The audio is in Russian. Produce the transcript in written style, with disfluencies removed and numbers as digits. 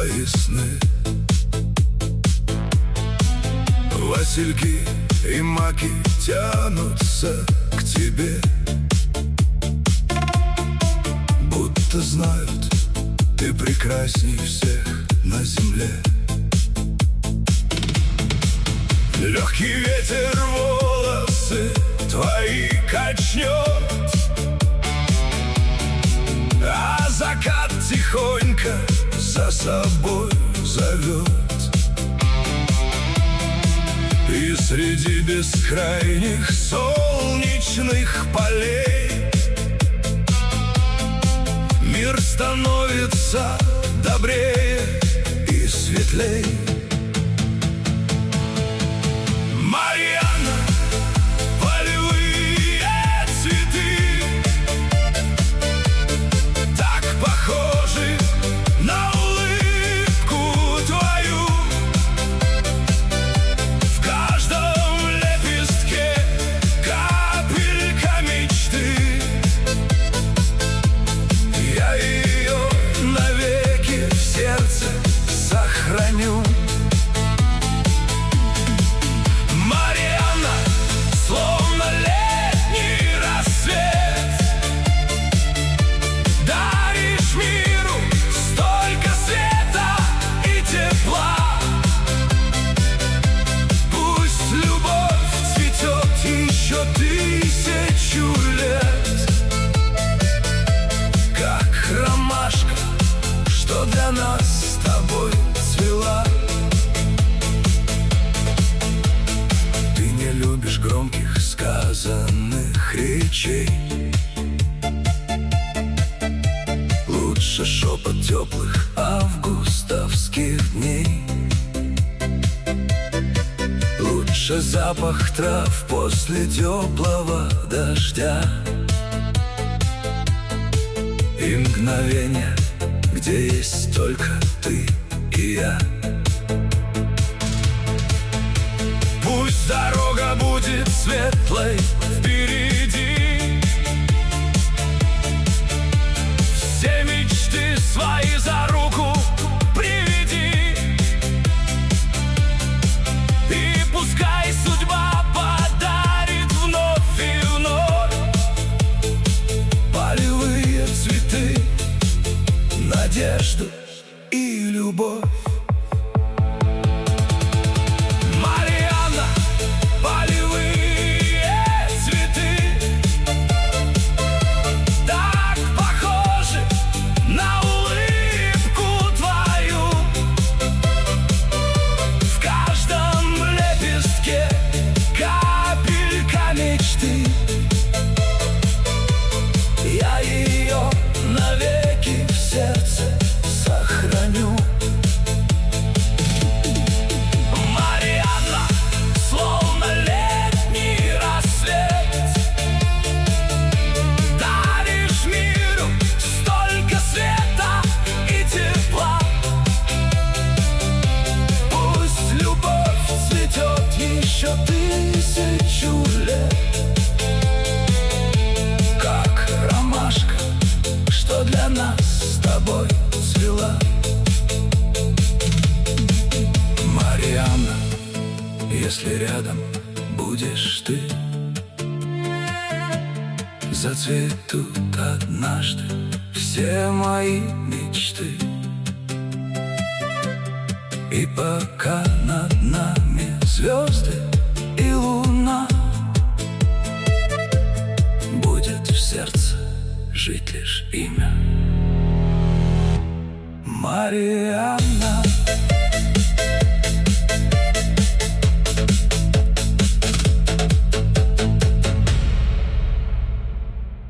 твои сны. Васильки и маки тянутся к тебе, будто знают, ты прекрасней всех на земле. Легкий ветер волосы твои качнет, а закат тихонько за собой зовет. И среди бескрайних солнечных полей мир становится добрее и светлей. Марьяна, полевые цветы так похожи на улыбку твою. В каждом лепестке капелька мечты. Я ее навеки в сердце сохраню. Тысячу лет, как ромашка, что для нас с тобой цвела. Ты не любишь громких сказанных речей, лучше шепот теплых августовских дней. Лучше запах трав после теплого дождя и мгновение, где есть только ты и я. Пусть дорога будет светлой впереди, все мечты свои за руку приведи. И пускай судьба подарит вновь и вновь полевые цветы, надежду и любовь. Марьяна, полевые цветы так похожи на улыбку твою. В каждом лепестке капелька мечты. Я ее навеки в сердце сохраню. Марьяна, словно летний рассвет, даришь миру столько света и тепла. Пусть любовь цветет еще тысячу лет, как ромашка, что для нас с тобой цвела. Марьяна, если рядом будешь ты, зацветут однажды все мои мечты. И пока над нами звезды и луна, будет в сердце жить лишь имя Марьяна.